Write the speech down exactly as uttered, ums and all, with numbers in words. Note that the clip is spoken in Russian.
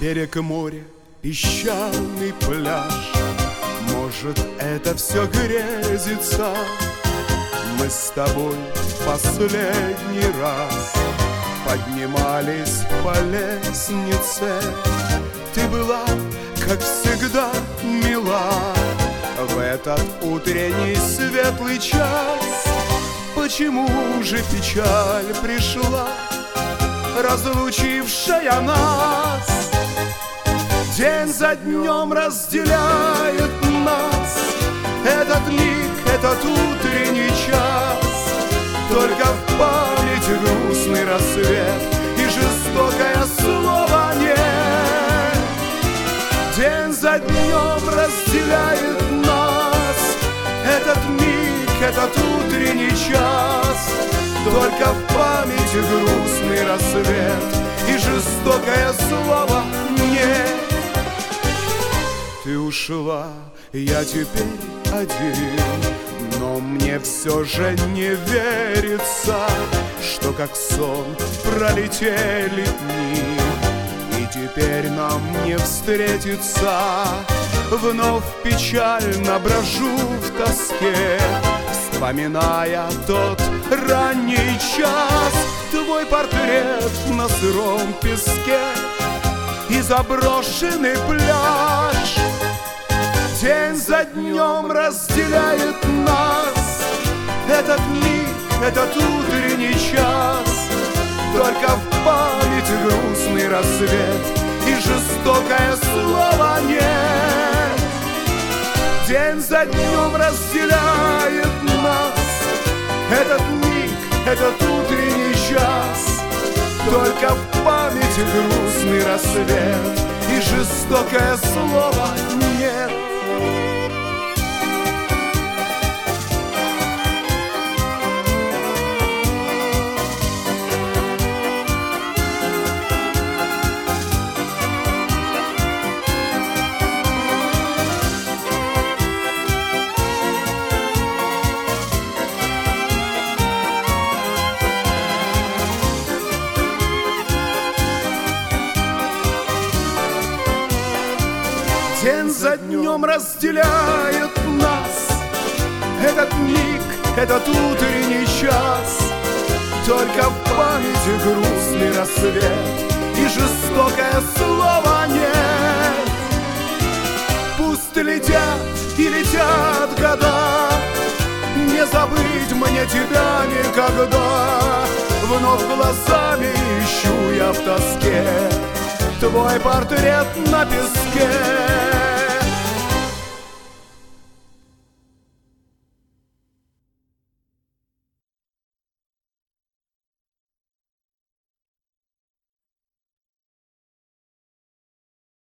берег моря, песчаный пляж. Может, это все грезится. Мы с тобой в последний раз поднимались по лестнице. Ты была, как всегда, мила в этот утренний светлый час. Почему же печаль пришла, разлучившая нас? День за днем разделяет нас этот миг, этот утренний час. Только в памяти грустный рассвет и жестокое слово «нет». День за днем разделяет нас этот миг, этот утренний час. Только в памяти грустный рассвет и жестокое слово «нет». Ты ушла, я теперь один, но мне все же не верится, что как сон пролетели дни, и теперь нам не встретиться. Вновь печально брожу в тоске, вспоминая тот ранний час. Твой портрет на сыром песке и заброшенный пляж. День за днем разделяет нас этот миг, этот утренний час. Только в памяти грустный рассвет и жестокое слово «нет». День за днем разделяет нас этот миг, этот утренний час. Только в памяти грустный рассвет и жестокое слово «нет». День за днем разделяет нас этот миг, этот утренний час. Только в памяти грустный рассвет и жестокое слово «нет». Пусть летят и летят года, не забыть мне тебя никогда. Вновь глазами ищу я в тоске твой портрет на песке.